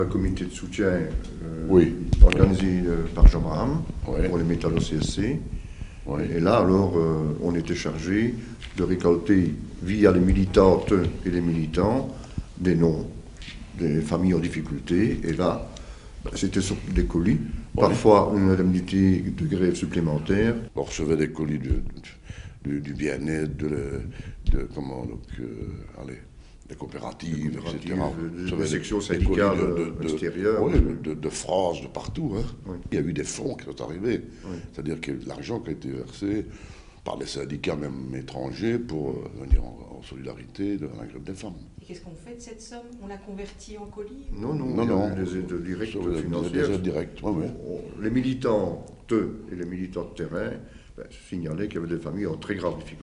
Un comité de soutien Oui. organisé par Jean Braham Oui. pour les métallos CSC. Oui. Et là, alors, on était chargé de récolter, via les militantes et les militants, des noms des familles en difficulté. Et là, c'était sur des colis, Oui. parfois une indemnité de grève supplémentaire. On recevait des colis du bien-être, des coopératives, etc. Des sections syndicales extérieures. Oui, de France, de partout. Hein. Oui. Il y a eu des fonds qui sont arrivés. Oui. C'est-à-dire que l'argent qui a été versé par les syndicats, même étrangers, pour venir en solidarité de la grève des femmes. Et qu'est-ce qu'on fait de cette somme? On la convertit en colis? Non, Non, il y a non. eu des aides directes financières. Des aides directes, oui. Les militantes et les militants de terrain signalaient qu'il y avait des familles en très grave difficulté.